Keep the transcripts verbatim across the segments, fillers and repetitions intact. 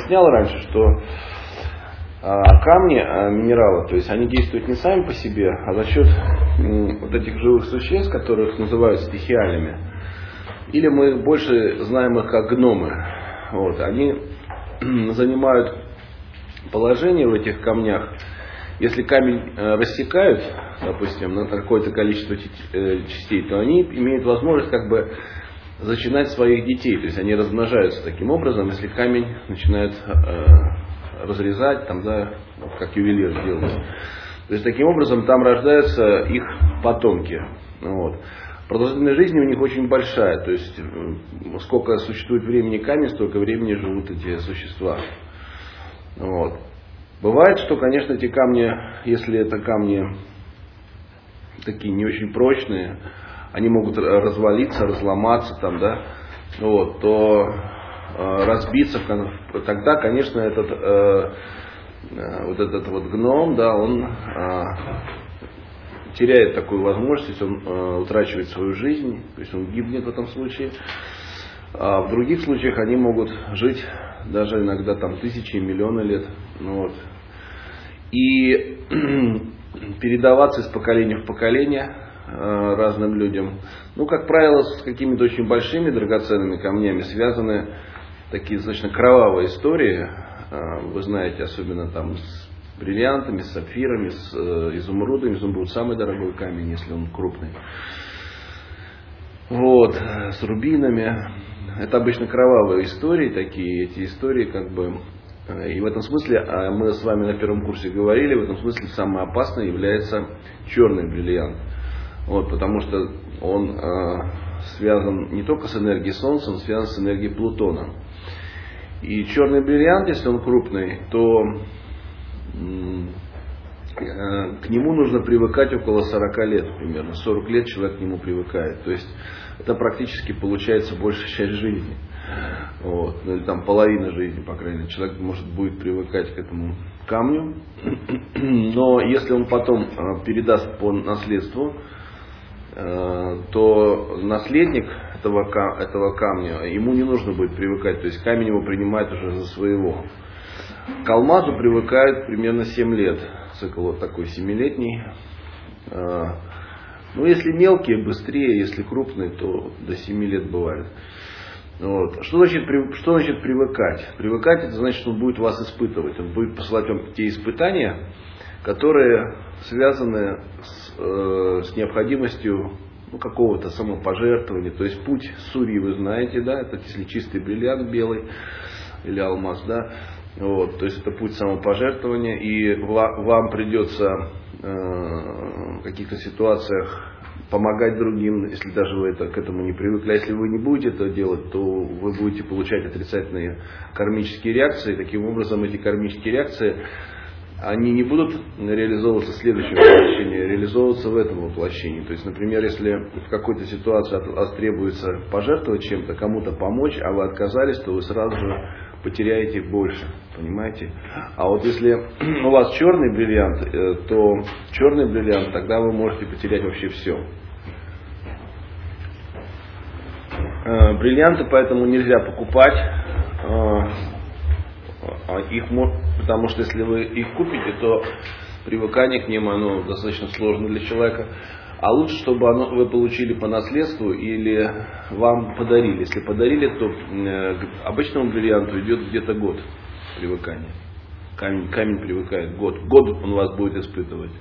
объяснял раньше, что а, камни, а, минералы, то есть они действуют не сами по себе, а за счет м, вот этих живых существ, которых называют стихиалями. Или мы больше знаем их как гномы. Вот, они занимают положение в этих камнях. Если камень э, рассекают, допустим, на какое-то количество частей, то они имеют возможность как бы зачинать своих детей. То есть они размножаются таким образом, если камень начинает э, разрезать, там, да, как ювелир делает. То есть таким образом там рождаются их потомки. Вот. Продолжительность жизни у них очень большая. То есть сколько существует времени камень, столько времени живут эти существа. Вот. Бывает, что, конечно, эти камни, если это камни такие не очень прочные, они могут развалиться, разломаться, там, да, вот, то э, разбиться. Тогда, конечно, этот, э, э, вот этот вот гном, да, он э, теряет такую возможность, он э, утрачивает свою жизнь, то есть он гибнет в этом случае. А в других случаях они могут жить даже иногда там тысячи, миллионы лет. Ну, вот. И передаваться из поколения в поколение э, разным людям. Ну, как правило, с какими-то очень большими драгоценными камнями связаны такие достаточно кровавые истории. Э, вы знаете, особенно там с бриллиантами, с сапфирами, с э, изумрудами. Изумруд самый дорогой камень, если он крупный. Вот, с рубинами. Это обычно кровавые истории такие, эти истории как бы, и в этом смысле, мы с вами на первом курсе говорили, в этом смысле самое опасное является черный бриллиант. Вот, потому что он э, связан не только с энергией Солнца, он связан с энергией Плутона. И черный бриллиант, если он крупный, то э, к нему нужно привыкать около сорока лет примерно. сорок лет человек к нему привыкает. То есть это практически получается большая часть жизни. Вот. Ну, или там половина жизни, по крайней мере. Человек может будет привыкать к этому камню. Но если он потом э, передаст по наследству, э, то наследник этого, этого камня, ему не нужно будет привыкать. То есть камень его принимает уже за своего. К алмазу привыкают примерно семь лет. Цикл вот такой семилетний. Э, ну, если мелкие, быстрее, если крупные, то до семи лет бывает. Вот. Что, значит, что значит привыкать? Привыкать, это значит, что он будет вас испытывать. Он будет посылать вам те испытания, которые связаны с, э, с необходимостью ну, какого-то самопожертвования. То есть путь Сурьи вы знаете, да, это если чистый бриллиант белый или алмаз, да. Вот, то есть это путь самопожертвования, и вам придется э, в каких-то ситуациях помогать другим, если даже вы это, к этому не привыкли. А если вы не будете это делать, то вы будете получать отрицательные кармические реакции. Таким образом, эти кармические реакции, они не будут реализовываться в следующем воплощении, а реализовываться в этом воплощении. То есть, например, если в какой-то ситуации от вас требуется пожертвовать чем-то, кому-то помочь, а вы отказались, то вы сразу же потеряете больше, понимаете? А вот если у вас черный бриллиант, то черный бриллиант, тогда вы можете потерять вообще все. Бриллианты поэтому нельзя покупать, их, потому что если вы их купите, то привыкание к ним оно достаточно сложно для человека. А лучше, чтобы оно, вы получили по наследству или вам подарили. Если подарили, то э, к обычному бриллианту идет где-то год привыкания. Камень, камень привыкает год. Год он вас будет испытывать.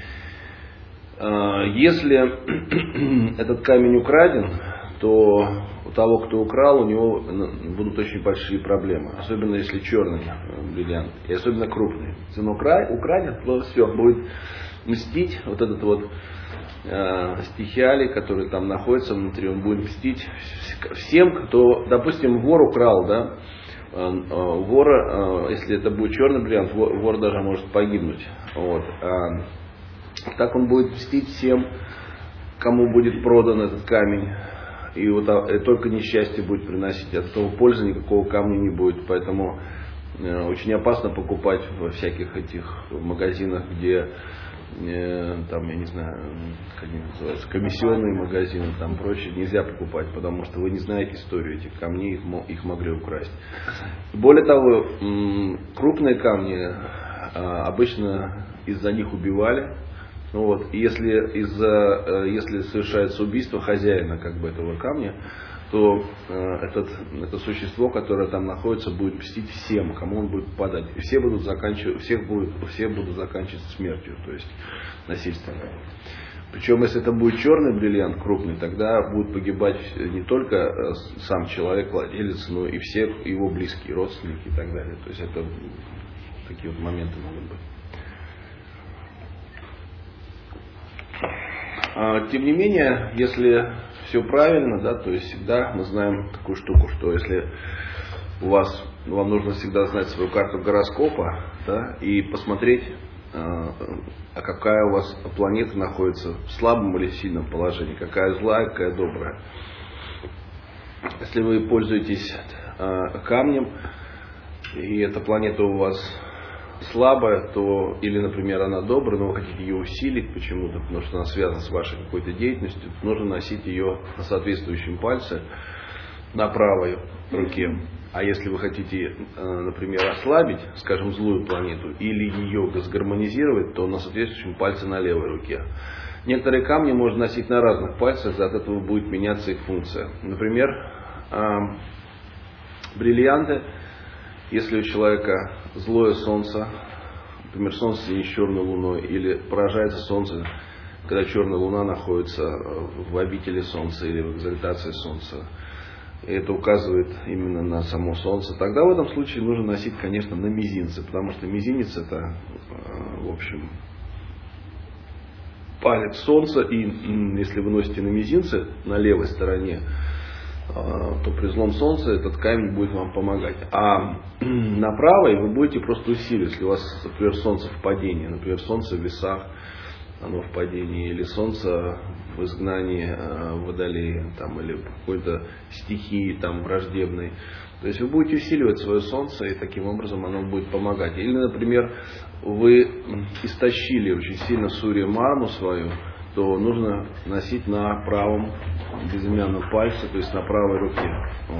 Э, если этот камень украден, то у того, кто украл, у него будут очень большие проблемы. Особенно если черный бриллиант. И особенно крупный. Если он украден, то все, будет мстить вот этот вот стихиалий, который там находится внутри, он будет мстить всем, кто, допустим, вор украл, да, вора, если это будет черный бриллиант, вор даже может погибнуть. Вот. А так он будет мстить всем, кому будет продан этот камень, и вот и только несчастье будет приносить, от этого пользы никакого камня не будет. Поэтому очень опасно покупать во всяких этих магазинах, где там, я не знаю, как они называются, комиссионные магазины, там прочее, нельзя покупать, потому что вы не знаете историю этих камней, их, их могли украсть. Более того, крупные камни обычно из-за них убивали. Вот. И если, из-за, если совершается убийство хозяина как бы этого камня, то этот, это существо, которое там находится, будет мстить всем, кому он будет попадать. И все будут заканчивать, всех будут, все будут заканчивать смертью, то есть насильственно. Причем, если это будет черный бриллиант, крупный, тогда будет погибать не только сам человек, владелец, но и все его близкие, родственники и так далее. То есть это такие вот моменты могут быть. Тем не менее, если все правильно, да, то есть всегда мы знаем такую штуку, что если у вас, вам нужно всегда знать свою карту гороскопа, да, и посмотреть, а какая у вас планета находится в слабом или сильном положении, какая злая, какая добрая. Если вы пользуетесь камнем, и эта планета у вас слабая, то, или, например, она добрая, но вы хотите ее усилить почему-то, потому что она связана с вашей какой-то деятельностью, нужно носить ее на соответствующем пальце на правой руке. А если вы хотите, например, ослабить, скажем, злую планету, или ее сгармонизировать, то на соответствующем пальце на левой руке. Некоторые камни можно носить на разных пальцах, от этого будет меняться их функция. Например, бриллианты. Если у человека злое солнце, например, солнце не с черной луной, или поражается солнце, когда черная луна находится в обители солнца или в экзальтации солнца, и это указывает именно на само солнце, тогда в этом случае нужно носить, конечно, на мизинце, потому что мизинец это, в общем, палец солнца, и если вы носите на мизинце, на левой стороне, то при злом солнце этот камень будет вам помогать. А на правой вы будете просто усиливать. Если у вас, например, солнце в падении, например, солнце в весах, оно в падении, или солнце в изгнании в Водолее, там, или в какой-то стихии там, враждебной. То есть вы будете усиливать свое солнце, и таким образом оно будет помогать. Или, например, вы истощили очень сильно Сурья Марму свою, то нужно носить на правом безымянном пальце, то есть на правой руке.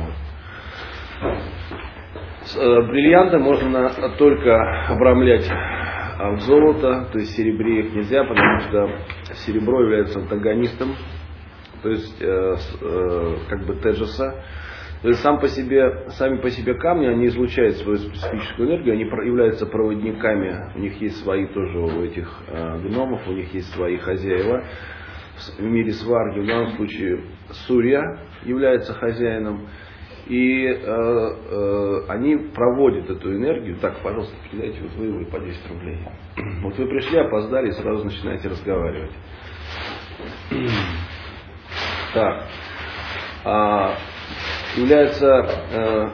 Вот. Бриллианты можно только обрамлять в золото, то есть в серебре их нельзя, потому что серебро является антагонистом, то есть э, э, как бы тежеса. То есть сам по себе, сами по себе камни, они излучают свою специфическую энергию, они являются проводниками, у них есть свои тоже, у этих э, гномов, у них есть свои хозяева. В мире сварги в данном случае Сурья является хозяином, и э, э, они проводят эту энергию. Так, пожалуйста, передайте вот вы, вы по десять рублей. Вот вы пришли, опоздали и сразу начинаете разговаривать. Так. А, является, э,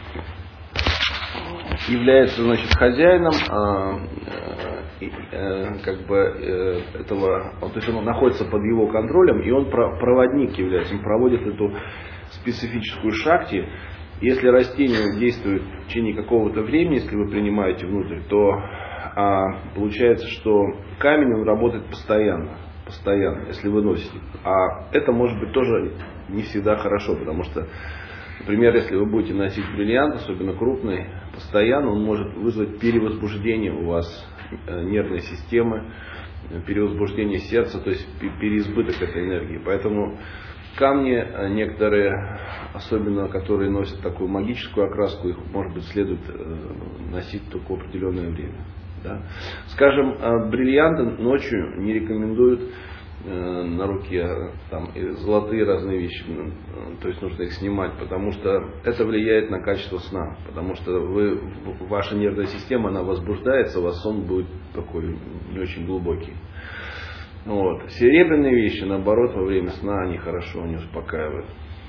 является значит, хозяином э, э, как бы, э, этого, то есть он находится под его контролем, и он проводник является, он проводит эту специфическую шакти. Если растение действует в течение какого-то времени, если вы принимаете внутрь, то а, получается, что камень он работает постоянно, постоянно, если вы носите. А это может быть тоже не всегда хорошо, потому что, например, если вы будете носить бриллиант, особенно крупный, постоянно, он может вызвать перевозбуждение у вас нервной системы, перевозбуждение сердца, то есть переизбыток этой энергии. Поэтому камни некоторые, особенно которые носят такую магическую окраску, их, может быть, следует носить только в определенное время. Да? Скажем, бриллианты ночью не рекомендуют на руке, там, золотые разные вещи, то есть нужно их снимать, потому что это влияет на качество сна, потому что вы, ваша нервная система, она возбуждается, у вас сон будет такой не очень глубокий. Вот. Серебряные вещи, наоборот, во время сна они хорошо, они успокаивают.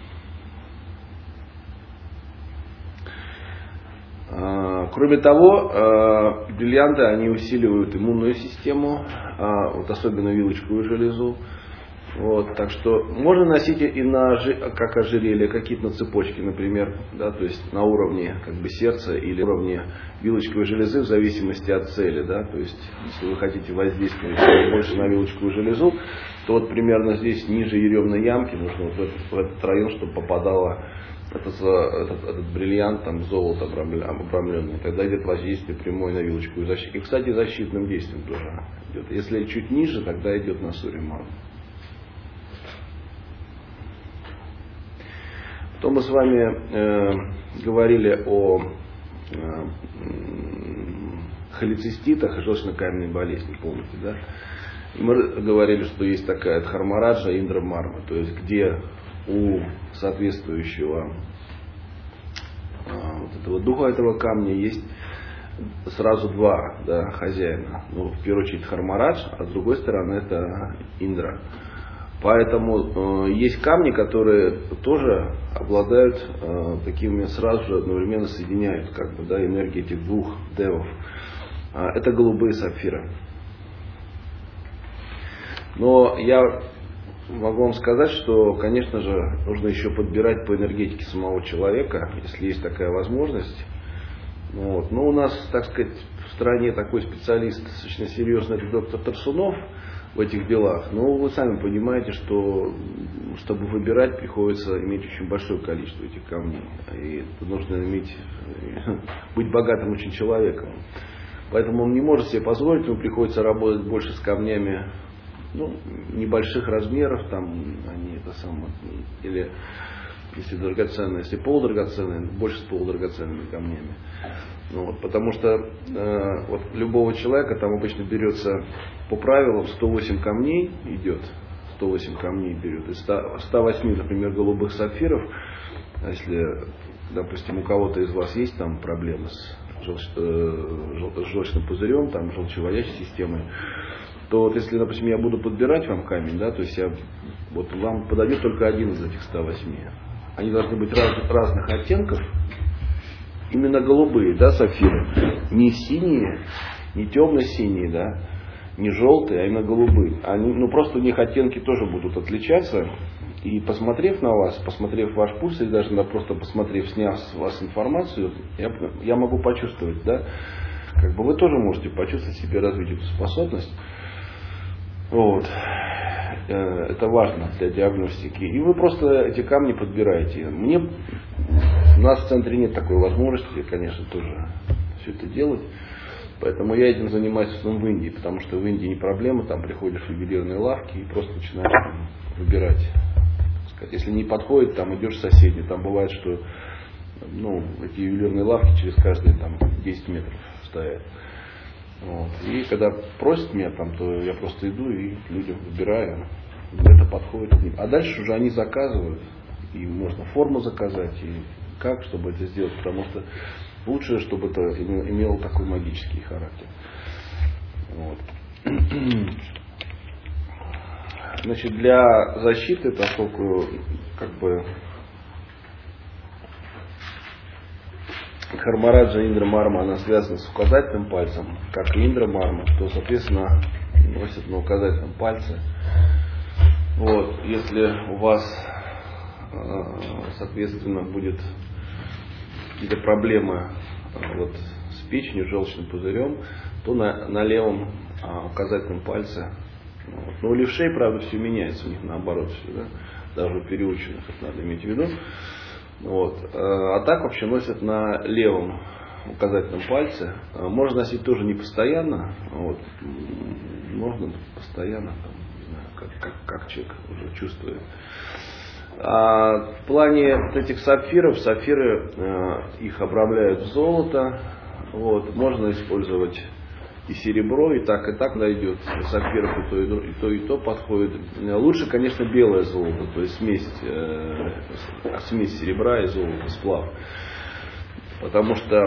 Кроме того, бриллианты, они усиливают иммунную систему, вот особенно вилочковую железу. Вот, так что можно носить и на, как ожерелье, какие-то на цепочки, например, да, то есть на уровне как бы сердца или уровне вилочковой железы в зависимости от цели, да, то есть если вы хотите воздействовать больше на вилочковую железу, то вот примерно здесь ниже еремной ямки нужно вот в этот, в этот район, чтобы попадало этот, этот, этот бриллиант, там золото обрамленное, тогда идет воздействие прямое на вилочковую защиту. И, кстати, защитным действием тоже идет. Если чуть ниже, тогда идет на суриман. То мы с вами э, говорили о э, холециститах и желчно-каменной болезни, помните, да? И мы говорили, что есть такая дхармараджа, индра марма, то есть где у соответствующего э, вот этого духа этого камня есть сразу два, да, хозяина. Ну, в первую очередь дхармарадж, а с другой стороны это индра. Поэтому э, есть камни, которые тоже обладают э, такими, сразу же одновременно соединяют как бы, да, энергии этих двух девов. Э, это голубые сапфиры. Но я могу вам сказать, что, конечно же, нужно еще подбирать по энергетике самого человека, если есть такая возможность. Вот. Но у нас, так сказать, в стране такой специалист достаточно серьезный, это доктор Тарсунов в этих делах. Но вы сами понимаете, что чтобы выбирать, приходится иметь очень большое количество этих камней. И нужно иметь, быть богатым очень человеком. Поэтому он не может себе позволить, ему приходится работать больше с камнями, ну, небольших размеров, там они это самое, или если драгоценные, если полудрагоценные, больше с полудрагоценными камнями. Ну, вот, потому что э, вот любого человека там обычно берется по правилам сто восемь камней идет, сто восемь камней берет, из ста восьми, например, голубых сапфиров, если, допустим, у кого-то из вас есть там проблемы с, желч, э, с желчным пузырем, там, желчевыводящей системой, то вот если, допустим, я буду подбирать вам камень, да, то есть я, вот вам подойдет только один из этих ста восьми. Они должны быть раз, разных оттенков, именно голубые, да, сапфиры. Не синие, не темно-синие, да, не желтые, а именно голубые. Они, ну, просто у них оттенки тоже будут отличаться. И посмотрев на вас, посмотрев ваш пульс, или даже да, просто посмотрев, сняв с вас информацию, я, я могу почувствовать, да, как бы вы тоже можете почувствовать себе развить эту способность. Вот. Это важно для диагностики. И вы просто эти камни подбираете. Мне, у нас в центре нет такой возможности, конечно, тоже все это делать. Поэтому я этим занимаюсь в основном в Индии, потому что в Индии не проблема, там приходишь в ювелирные лавки и просто начинаешь там выбирать. Если не подходит, там идешь в соседнюю. Там бывает, что ну, эти ювелирные лавки через каждые там, десять метров стоят. Вот. И когда просят меня там, то я просто иду и людям выбираю. Это подходит к ним. А дальше уже они заказывают. И можно форму заказать, и как, чтобы это сделать. Потому что лучше, чтобы это имело такой магический характер. Вот. Значит, для защиты, поскольку как бы Дхармараджа Индра Марма, она связана с указательным пальцем, как и Индра Марма, то, соответственно, носит на указательном пальце. Вот, если у вас, соответственно, будет какие-то проблемы вот, с печенью, желчным пузырем, то на, на левом указательном пальце, вот. Но у левшей, правда, все меняется, у них наоборот все, да? Даже у переученных, это надо иметь в виду. Вот. А так вообще носят на левом указательном пальце. Можно носить тоже не постоянно. Вот. Можно постоянно, там, не знаю, как, как, как человек уже чувствует. А в плане вот этих сапфиров, сапфиры э, их обрамляют в золото. Вот. Можно использовать и серебро, и так, и так найдет. Сапфиров и то, и то, и то, и то подходит. Лучше, конечно, белое золото, то есть смесь, э, смесь серебра и золота, сплав. Потому что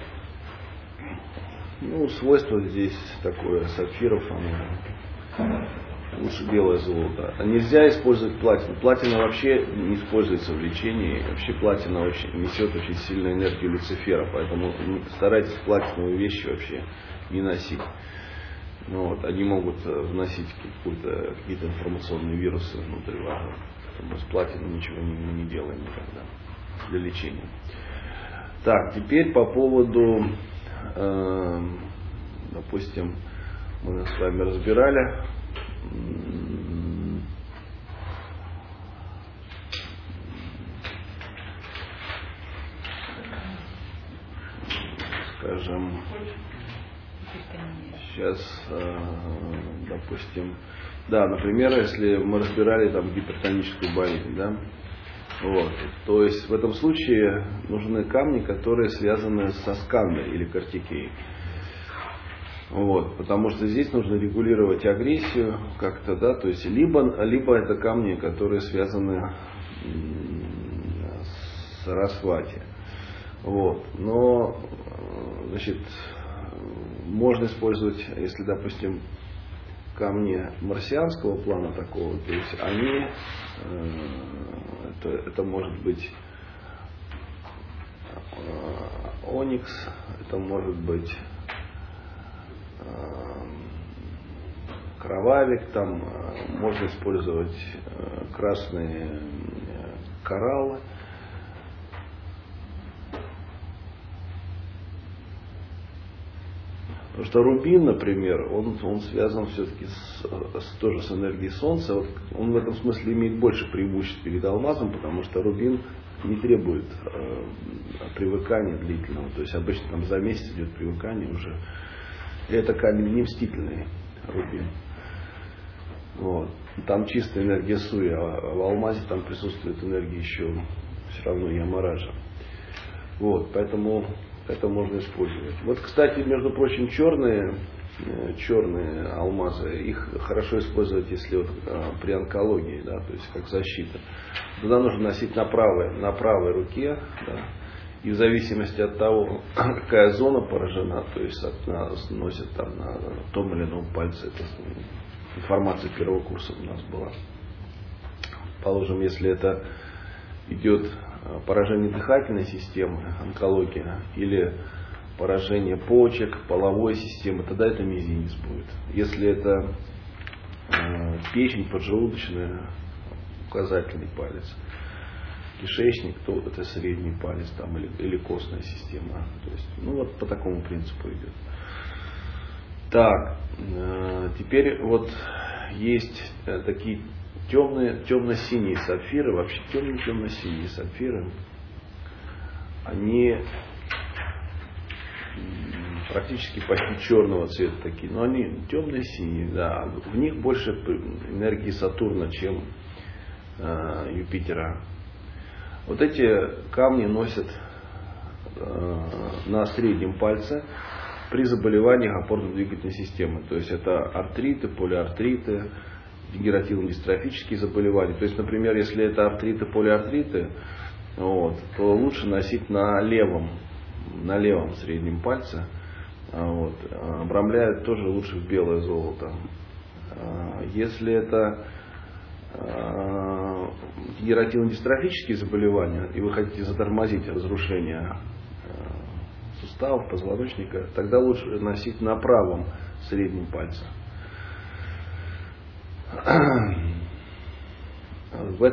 ну, свойство здесь такое, сапфиров, оно лучше белое золото. А нельзя использовать платину. Платина вообще не используется в лечении. Вообще платина очень, несет очень сильную энергию Люцифера. Поэтому старайтесь платиновые вещи вообще не носить. Ну, вот, они могут вносить какие-то информационные вирусы внутрь вазы. Мы с платиной ничего не, не делаем никогда для лечения. Так, теперь по поводу, э, допустим, мы с вами разбирали скажем, сейчас, э, допустим, да, например, если мы разбирали там гипертоническую болезнь, да, вот, то есть в этом случае нужны камни, которые связаны со сканной или кортикеей. Вот, потому что здесь нужно регулировать агрессию как-то, да, то есть либо, либо это камни, которые связаны с Сарасвати. Вот, но, значит, можно использовать, если, допустим, камни марсианского плана такого, то есть они, это, это может быть оникс, это может быть кровавик, там можно использовать красные кораллы. Потому что рубин, например, он, он связан все-таки с, с, тоже с энергией Солнца. Вот он в этом смысле имеет больше преимуществ перед алмазом, потому что рубин не требует э, привыкания длительного. То есть обычно там за месяц идет привыкание уже. И это камень не мстительный, рубин. Вот. Там чистая энергия суи, а в алмазе там присутствует энергия еще все равно ямараджа. Вот, поэтому это можно использовать. Вот, кстати, между прочим, черные, черные алмазы, их хорошо использовать, если вот, при онкологии, да, то есть как защита. Туда нужно носить на правой, на правой руке, да, и в зависимости от того, какая зона поражена, то есть от, носят там на том или ином пальце. Это информация первого курса у нас была. Положим, если это идет поражение дыхательной системы, онкология, или поражение почек, половой системы, тогда это мизинец будет. Если это э, печень, поджелудочная, указательный палец, кишечник, то это средний палец там, или, или костная система. То есть, ну вот по такому принципу идет. Так, э, теперь вот есть э, такие темные, темно-синие сапфиры, вообще темно-темно-синие сапфиры, они практически почти черного цвета такие, но они темно-синие, да, в них больше энергии Сатурна, чем э, Юпитера. Вот эти камни носят э, на среднем пальце при заболеваниях опорно-двигательной системы, то есть это артриты, полиартриты, дегенеративно-дистрофические заболевания. То есть, например, если это артриты, полиартриты, вот, то лучше носить на левом, на левом среднем пальце. Вот. Обрамляют тоже лучше в белое золото. Если это дегенеративно-дистрофические заболевания, и вы хотите затормозить разрушение суставов, позвоночника, тогда лучше носить на правом среднем пальце. В